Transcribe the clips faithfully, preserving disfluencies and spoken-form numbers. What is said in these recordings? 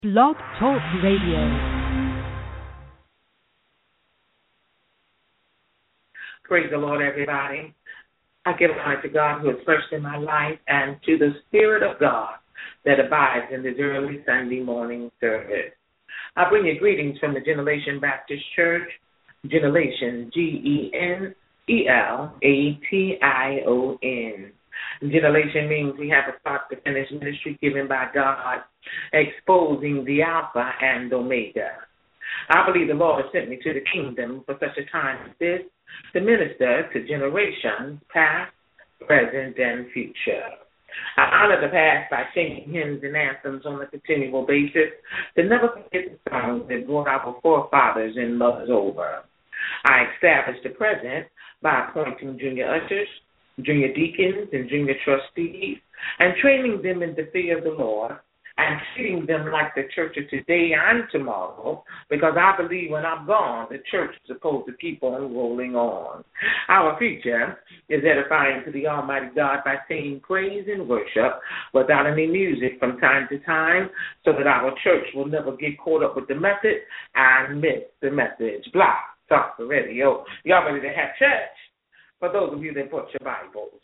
Blog Talk Radio. Praise the Lord, everybody. I give honor to God who is first in my life and to the Spirit of God that abides in this early Sunday morning service. I bring you greetings from the Generation Baptist Church, Generation, G E N E L A T I O N. Generation means we have a start to finish ministry given by God, exposing the Alpha and Omega. I believe the Lord has sent me to the kingdom for such a time as this, to minister to generations past, present, and future. I honor the past by singing hymns and anthems on a continual basis to never forget the songs that brought our forefathers and mothers over. I establish the present by appointing junior ushers, junior deacons, and junior trustees, and training them in the fear of the Lord, and treating them like the church of today and tomorrow, because I believe when I'm gone, the church is supposed to keep on rolling on. Our future is edifying to the Almighty God by singing praise and worship without any music from time to time, so that our church will never get caught up with the method and miss the message. Blah, talk the radio. Y'all ready to have church? For those of you that put your Bibles.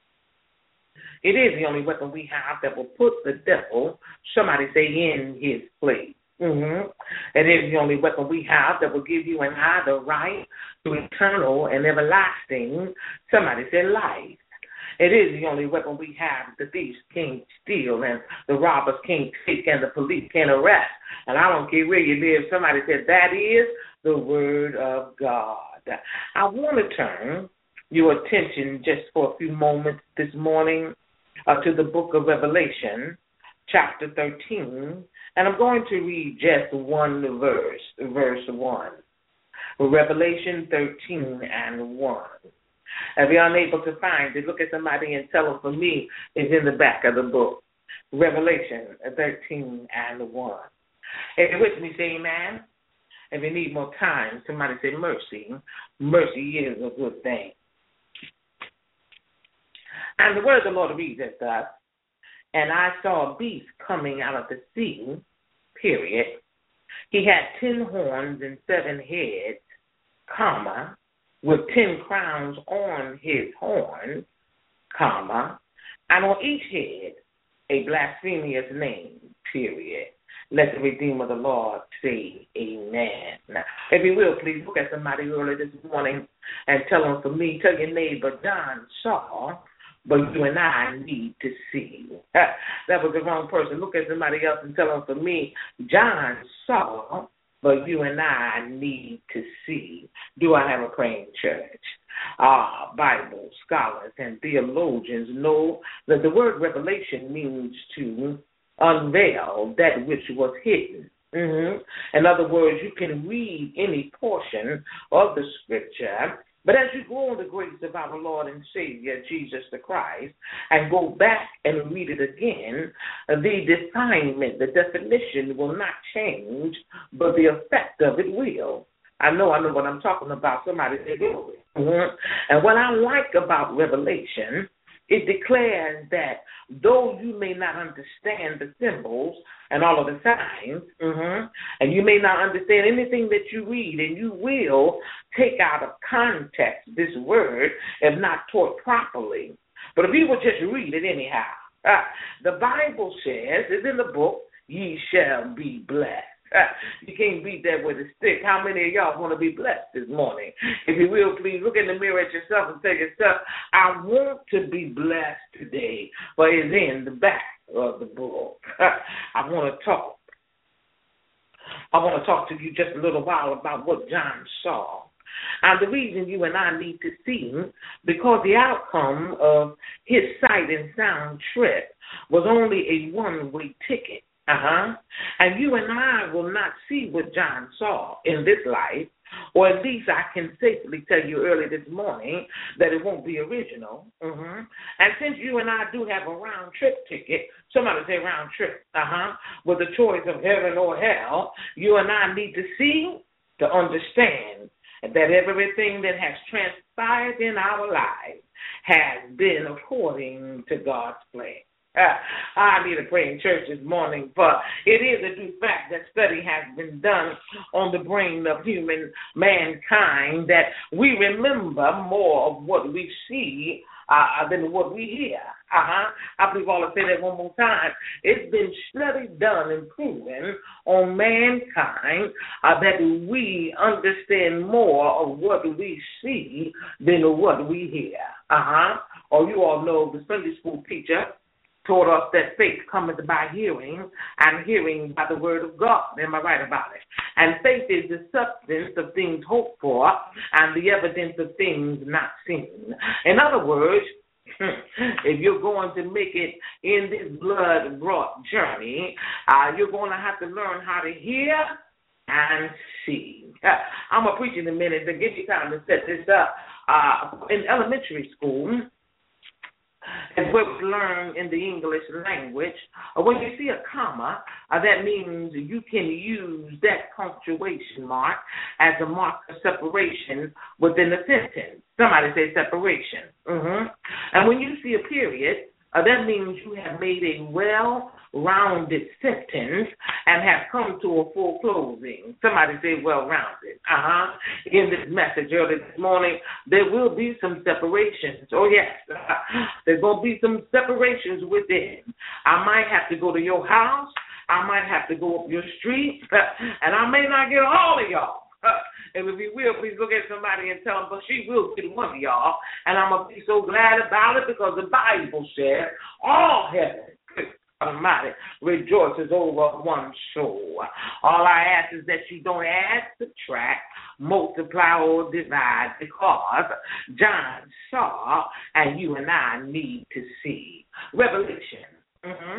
It is the only weapon we have that will put the devil, somebody say, in his place. Mm-hmm. It is the only weapon we have that will give you and I the right to eternal and everlasting, somebody say, life. It is the only weapon we have that the thieves can't steal and the robbers can't take and the police can't arrest. And I don't care where you live, somebody said that is the word of God. I want to turn your attention just for a few moments this morning uh, to the book of Revelation, chapter thirteen, and I'm going to read just one verse, verse one. Revelation thirteen and one. If you're unable to find it, look at somebody and tell them for me it's in the back of the book. Revelation thirteen and one. If you're with me, say amen. If you need more time, somebody say mercy. Mercy is a good thing. And the word of the Lord reads as thus, and I saw a beast coming out of the sea, period. He had ten horns and seven heads, comma, with ten crowns on his horns, comma, and on each head a blasphemous name, period. Let the Redeemer of the Lord say amen. Now, if you will, please look at somebody early this morning and tell them for me, tell your neighbor, John saw, but you and I need to see. That was the wrong person. Look at somebody else and tell them for me, John saw, but you and I need to see. Do I have a praying church? Ah, Bible scholars and theologians know that the word revelation means to unveil that which was hidden. Mm-hmm. In other words, you can read any portion of the scripture, but as you go on the grace of our Lord and Savior, Jesus the Christ, and go back and read it again, the assignment, the definition will not change, but the effect of it will. I know, I know what I'm talking about. Somebody say glory. Mm-hmm. And what I like about Revelation, it declares that though you may not understand the symbols and all of the signs, mm-hmm, and you may not understand anything that you read, and you will take out of context this word if not taught properly. But if you will just read it anyhow, uh, the Bible says, it's in the book, ye shall be blessed. You can't beat that with a stick. How many of y'all want to be blessed this morning? If you will, please look in the mirror at yourself and tell yourself, I want to be blessed today, but it's in the back of the book. I want to talk. I want to talk to you just a little while about what John saw. And the reason you and I need to see, because the outcome of his sight and sound trip was only a one-way ticket. Uh-huh. And you and I will not see what John saw in this life, or at least I can safely tell you early this morning that it won't be original. Uh-huh. And since you and I do have a round trip ticket, somebody say round trip, uh-huh, with the choice of heaven or hell, you and I need to see to understand that everything that has transpired in our lives has been according to God's plan. I need a praying church this morning, but it is a true fact that study has been done on the brain of human mankind that we remember more of what we see uh, than what we hear. Uh-huh. I believe I'll say that one more time. It's been study done and proven on mankind uh, that we understand more of what we see than what we hear. Uh-huh. Or you all know the Sunday school teacher taught us that faith cometh by hearing, and hearing by the word of God. Am I right about it? And faith is the substance of things hoped for and the evidence of things not seen. In other words, if you're going to make it in this blood-brought journey, uh, you're going to have to learn how to hear and see. Uh, I'm going to preach in a minute to give you time to set this up. Uh, in elementary school, as what we learn in the English language, uh, when you see a comma, uh, that means you can use that punctuation mark as a mark of separation within a sentence. Somebody say separation. Mm-hmm. And when you see a period, uh, that means you have made a well-rounded sentence and have come to a full closing. Somebody say well-rounded. Uh-huh. In this message early this morning, there will be some separations. Oh, yes. There's going to be some separations within. I might have to go to your house. I might have to go up your street. And I may not get all of y'all. And if you will, please look at somebody and tell them, but she will get one of y'all. And I'm going to be so glad about it because the Bible says all heaven, Almighty, rejoices over one soul. All I ask is that you don't add, subtract, multiply, or divide, because John saw and you and I need to see. Revelation. Mm-hmm.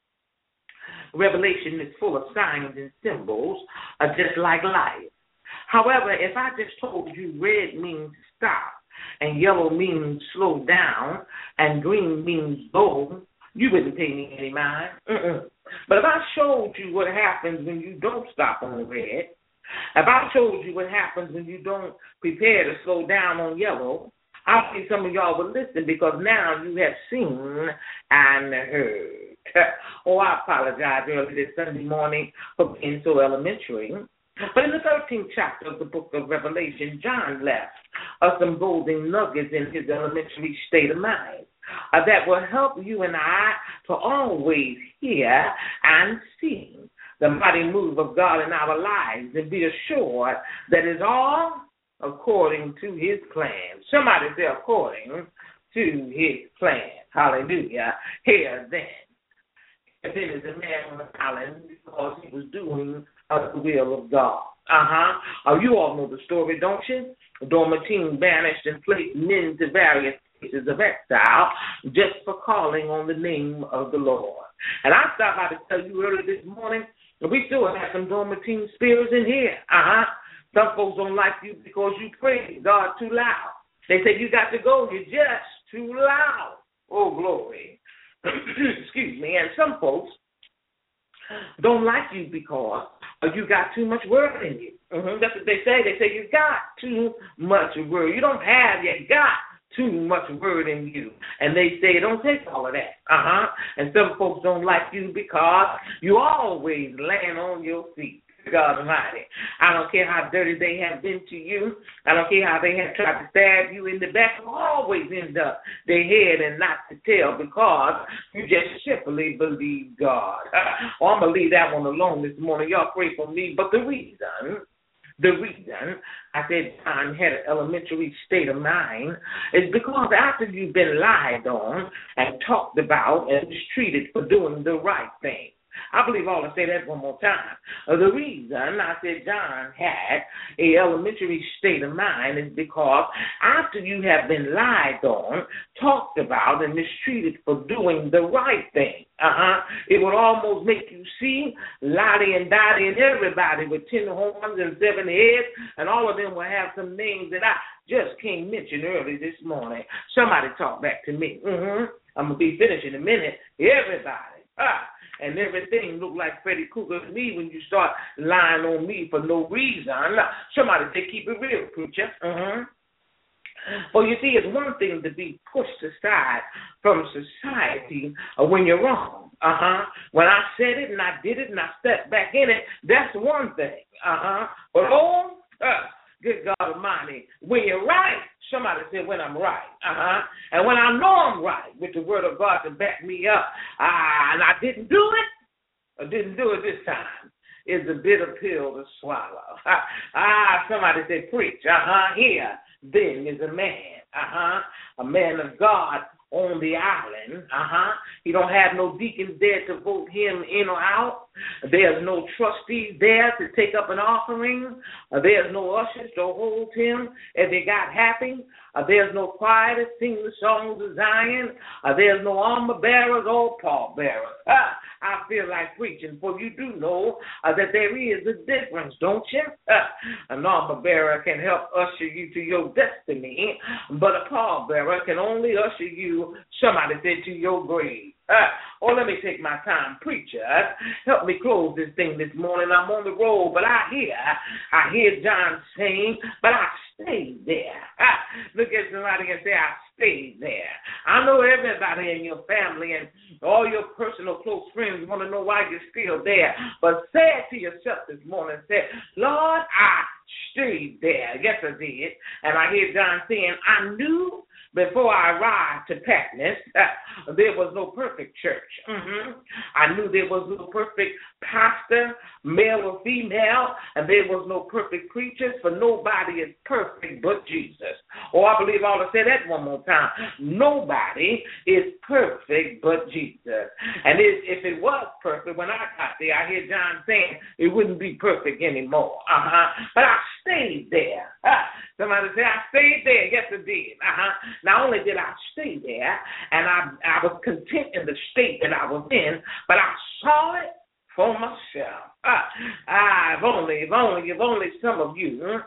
Revelation is full of signs and symbols, uh, just like life. However, if I just told you red means stop, and yellow means slow down, and green means go, you wouldn't pay me any mind. Mm-mm. But if I showed you what happens when you don't stop on red, if I showed you what happens when you don't prepare to slow down on yellow, I think some of y'all would listen because now you have seen and heard. Oh, I apologize early this Sunday morning for being so elementary. But in the thirteenth chapter of the book of Revelation, John left us some golden nuggets in his elementary state of mind uh, that will help you and I to always hear and see the mighty move of God in our lives and be assured that it's all according to his plan. Somebody say according to his plan. Hallelujah. Here then. Then is a man on the island because he was doing uh, the will of God. Uh-huh. Uh, you all know the story, don't you? Dormatine banished and placed men to various places of exile just for calling on the name of the Lord. And I stopped by to tell you earlier this morning, we still have some Dormatine spirits in here. Uh-huh. Some folks don't like you because you praise God too loud. They say you got to go. You're just too loud. Oh, glory. Excuse me. And some folks don't like you because you got too much word in you. Mm-hmm. That's what they say. They say you got too much word. You don't have, you got too much word in you. And they say don't take all of that. Uh-huh. And some folks don't like you because you always land on your feet. God Almighty. I don't care how dirty they have been to you. I don't care how they have tried to stab you in the back. You always end up their head and not the tail because you just simply believe God. Oh, I'm going to leave that one alone this morning. Y'all pray for me. But the reason, the reason I said John had an elementary state of mind is because after you've been lied on and talked about and mistreated for doing the right thing, I believe I'll say that one more time. Uh, the reason I said John had a elementary state of mind is because after you have been lied on, talked about, and mistreated for doing the right thing, uh-huh, it would almost make you see Lottie and Dottie and everybody with ten horns and seven heads, and all of them will have some names that I just can't mention early this morning. Somebody talk back to me. Mm-hmm. I'm going to be finished in a minute. Everybody. Ah. And everything look like Freddy Krueger to me when you start lying on me for no reason. Somebody say, keep it real, preacher. Uh-huh. Well, you see, it's one thing to be pushed aside from society uh, when you're wrong. Uh-huh. When I said it and I did it and I stepped back in it, that's one thing. Uh-huh. But oh, uh, good God Almighty, when you're right, somebody said when I'm right. Uh-huh. And when I know I'm right with the word of God to back me up, uh, and I didn't do it, I didn't do it this time, it's a bitter pill to swallow. Ah, somebody said preach. Uh-huh. Here, then is a man. Uh-huh. A man of God on the island. Uh-huh. He don't have no deacons there to vote him in or out. There's no trustees there to take up an offering. Uh, there's no ushers to hold him if he got happy. Uh, there's no choir to sing the songs of Zion. Uh, there's no armor bearers or pallbearers. Uh, I feel like preaching, for you do know uh, that there is a difference, don't you? Uh, an armor bearer can help usher you to your destiny, but a pallbearer can only usher you, somebody said, to your grave. Uh, oh, let me take my time, preacher. Help me close this thing this morning. I'm on the road, but I hear, I hear John saying, but I stayed there. Uh, look at somebody and say, I stayed there. I know everybody in your family and all your personal close friends want to know why you're still there. But say it to yourself this morning. Say, Lord, I stayed there. Yes, I did. And I hear John saying, I knew before I arrived to Patmos, uh, there was no perfect church. Mm-hmm. I knew there was no perfect pastor, male or female, and there was no perfect preachers, for nobody is perfect but Jesus. Oh, I believe I ought to say that one more time. Nobody is perfect but Jesus. And if, if it was perfect, when I got there, I hear John saying it wouldn't be perfect anymore. Uh-huh. But I stayed there. Uh, somebody say, I stayed there. Yes, I did. Uh-huh. Not only did I stay there, and I, I was content in the state that I was in, but I saw it for myself. Ah, ah, if only, if only, if only some of you hmm,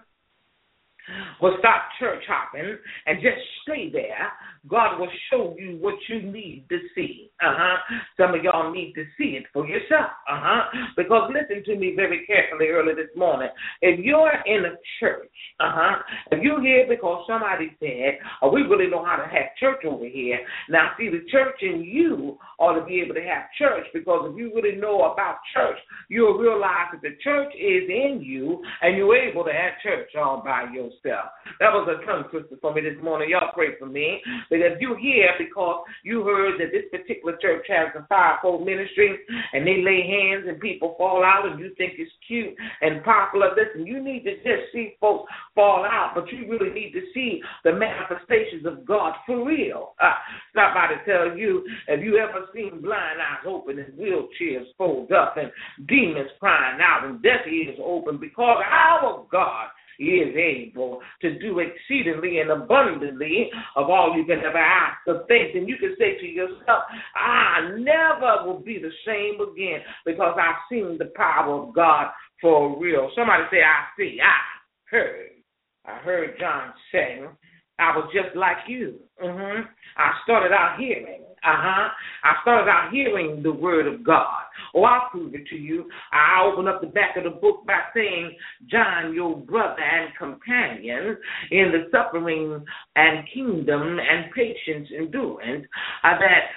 will stop church hopping and just stay there, God will show you what you need to see. Uh-huh. Some of y'all need to see it for yourself. Uh-huh. Because listen to me very carefully early this morning. If you're in a church, uh-huh, if you're here because somebody said, oh, we really know how to have church over here. Now, see, the church in you ought to be able to have church, because if you really know about church, you'll realize that the church is in you and you're able to have church all by yourself. That was a tongue twister for me this morning. Y'all pray for me. Because you're here because you heard that this particular church has a fivefold ministry and they lay hands and people fall out and you think it's cute and popular. Listen, you need to just see folks fall out, but you really need to see the manifestations of God for real. Uh, stop by to tell you, have you ever seen blind eyes open and wheelchairs fold up and demons crying out and deaf ears open? Because our God is able to do exceedingly and abundantly of all you can ever ask or think. And you can say to yourself, I never will be the same again because I've seen the power of God for real. Somebody say, I see, I heard. I heard John say, I was just like you. Mm-hmm. I started out hearing. Uh-huh. I started out hearing the word of God. Oh, I'll prove it to you. I open up the back of the book by saying, John, your brother and companion in the suffering and kingdom and patience endurance, uh, that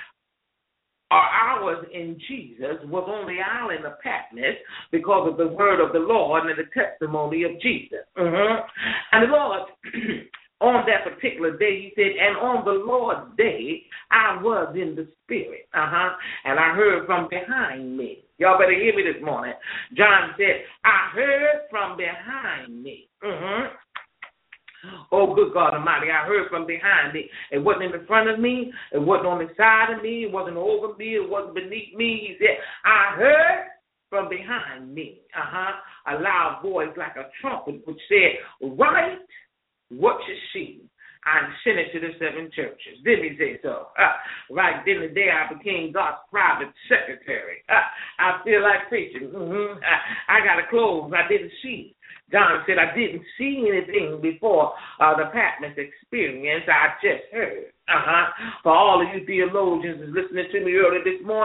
are ours in Jesus was on the island of Patmos because of the word of the Lord and the testimony of Jesus. Mm-hmm. And the Lord... on that particular day, he said, and on the Lord's day, I was in the spirit. Uh-huh. And I heard from behind me. Y'all better hear me this morning. John said, I heard from behind me. Mm-hmm. Oh, good God Almighty, I heard from behind me. It wasn't in front of me. It wasn't on the side of me. It wasn't over me. It wasn't beneath me. He said, I heard from behind me. Uh-huh. A loud voice like a trumpet which said, write what you see, I sent it to the seven churches. Didn't he say so? Uh, right then and there, I became God's private secretary. Uh, I feel like preaching. Mm-hmm. I, I got to close. I didn't see. John said, I didn't see anything before uh, the Patmos experience. I just heard. Uh-huh. For all of you theologians is listening to me early this morning,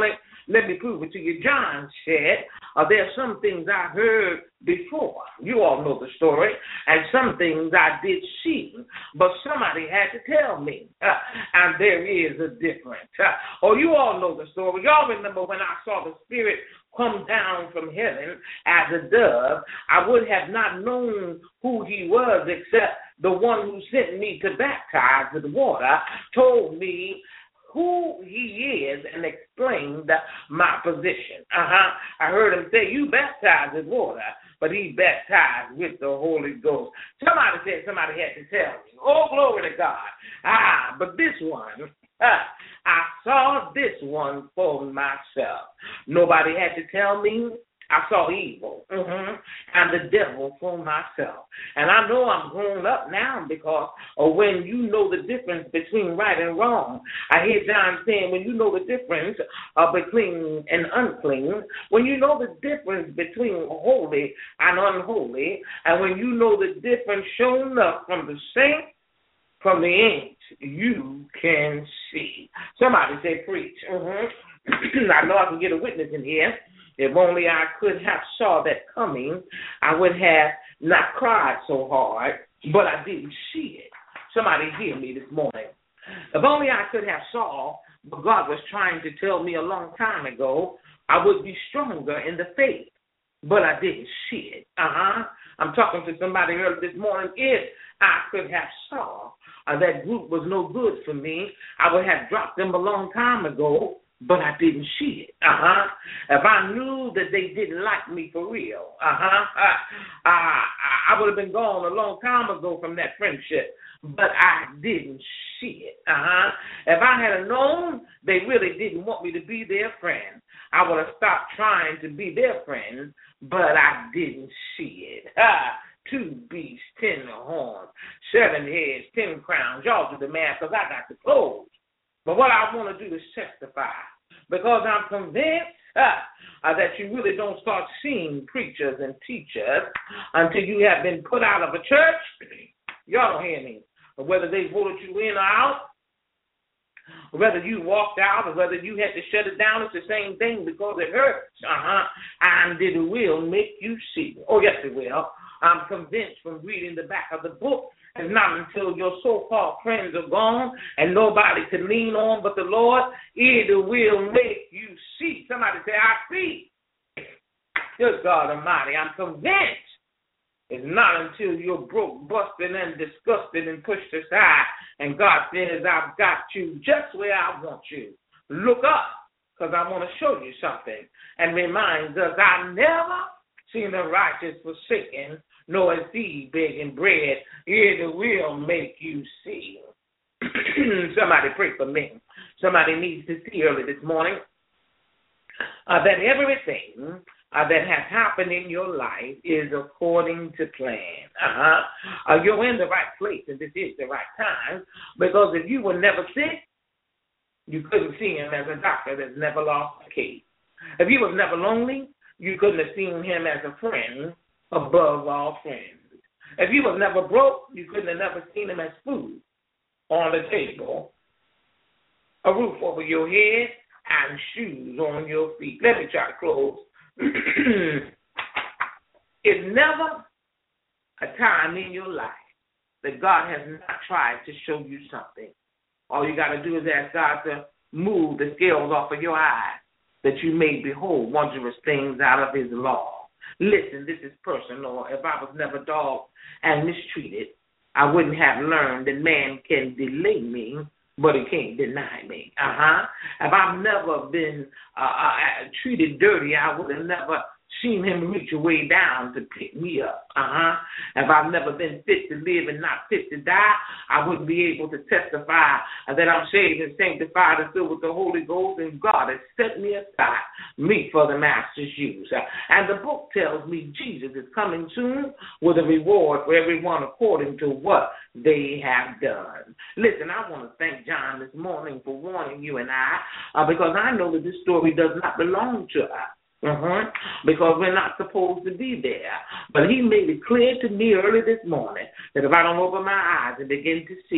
Let me prove it to you. John said, uh, there are some things I heard before. You all know the story. And some things I did see, but somebody had to tell me. Uh, and there is a difference. Uh, oh, you all know the story. Y'all remember when I saw the Spirit come down from heaven as a dove, I would have not known who he was except the one who sent me to baptize with water told me who he is and explained my position. Uh-huh. I heard him say, you baptize with water, but he baptized with the Holy Ghost. Somebody said somebody had to tell me. Oh, glory to God. Ah, but this one, uh, I saw this one for myself. Nobody had to tell me. I saw evil mm-hmm, and the devil for myself. And I know I'm grown up now because of when you know the difference between right and wrong. I hear John saying when you know the difference uh, between and unclean, when you know the difference between holy and unholy, and when you know the difference shown up from the saint, from the ain't, you can see. Somebody say preach. Mm-hmm. I know I can get a witness in here. If only I could have saw that coming, I would have not cried so hard, but I didn't see it. Somebody hear me this morning. If only I could have saw what God was trying to tell me a long time ago, I would be stronger in the faith, but I didn't see it. Uh-huh. I'm talking to somebody earlier this morning. If I could have saw uh, that group was no good for me, I would have dropped them a long time ago, but I didn't see it. Uh-huh. If I knew that they didn't like me for real, uh-huh, uh, uh, I would have been gone a long time ago from that friendship, but I didn't see it. Uh-huh. If I had known they really didn't want me to be their friend, I would have stopped trying to be their friend, but I didn't see it. Ah. Two beasts, ten horns, seven heads, ten crowns. Y'all do the math because I got the clothes. But what I want to do is testify, because I'm convinced uh, uh, that you really don't start seeing preachers and teachers until you have been put out of a church. Y'all don't hear me. Or whether they voted you in or out, or whether you walked out, or whether you had to shut it down, it's the same thing because it hurts. Uh-huh. And it will make you see. Oh, yes, it will. I'm convinced from reading the back of the book. It's not until your so-called friends are gone and nobody to lean on but the Lord, it will make you see. Somebody say, I see. Good God Almighty, I'm convinced. It's not until you're broke, busted, and disgusted and pushed aside, and God says, I've got you just where I want you. Look up, because I want to show you something. And reminds us, I've never seen the righteous forsaken, nor a seed begging bread. It will make you see. Somebody pray for me. Somebody needs to see early this morning uh, that everything uh, that has happened in your life is according to plan. Uh-huh. Uh, you're in the right place, and this is the right time, because if you were never sick, you couldn't see him as a doctor that's never lost a case. If you was never lonely, you couldn't have seen him as a friend above all friends. If you was never broke, you couldn't have never seen him as food on the table, a roof over your head, and shoes on your feet. Let me try to close. It's never a time in your life that God has not tried to show you something. All you got to do is ask God to move the scales off of your eyes, that you may behold wondrous things out of his law. Listen, this is personal. If I was never dogged and mistreated, I wouldn't have learned that man can delay me, but he can't deny me. Uh-huh. If I've never been uh, uh, treated dirty, I would have never seen him reach a way down to pick me up. Uh-huh. If I've never been fit to live and not fit to die, I wouldn't be able to testify that I'm saved and sanctified and filled with the Holy Ghost, and God has set me aside, me for the Master's use. And the book tells me Jesus is coming soon with a reward for everyone according to what they have done. Listen, I want to thank John this morning for warning you and I, uh, because I know that this story does not belong to us. Uh-huh. Because we're not supposed to be there. But he made it clear to me early this morning that if I don't open my eyes and begin to see,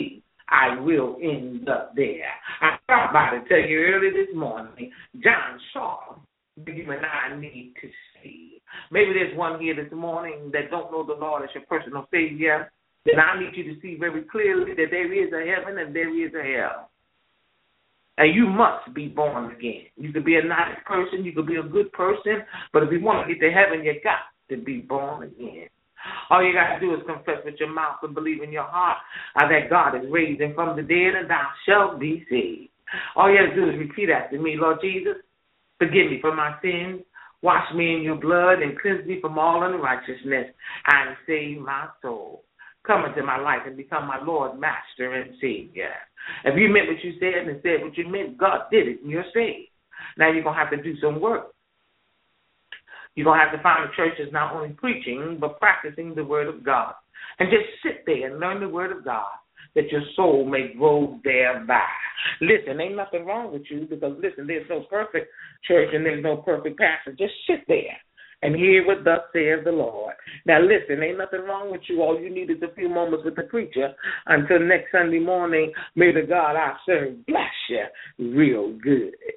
I will end up there. I thought about to tell you early this morning, John saw what you and I need to see. Maybe there's one here this morning that don't know the Lord as your personal Savior. Then I need you to see very clearly that there is a heaven and there is a hell. And you must be born again. You could be a nice person, you could be a good person, but if you want to get to heaven, you got to be born again. All you got to do is confess with your mouth and believe in your heart uh, that God is raised him from the dead and thou shalt be saved. All you have to do is repeat after me, Lord Jesus, forgive me for my sins, wash me in your blood, and cleanse me from all unrighteousness, and save my soul. Come into my life and become my Lord, Master, and Savior. If you meant what you said and said what you meant, God did it, and you're saved. Now you're going to have to do some work. You're going to have to find a church that's not only preaching, but practicing the Word of God. And just sit there and learn the Word of God, that your soul may grow thereby. Listen, ain't nothing wrong with you, because, listen, there's no perfect church and there's no perfect pastor. Just sit there and hear what thus says the Lord. Now, listen, ain't nothing wrong with you. All you need is a few moments with the preacher. Until next Sunday morning, may the God I serve bless you real good.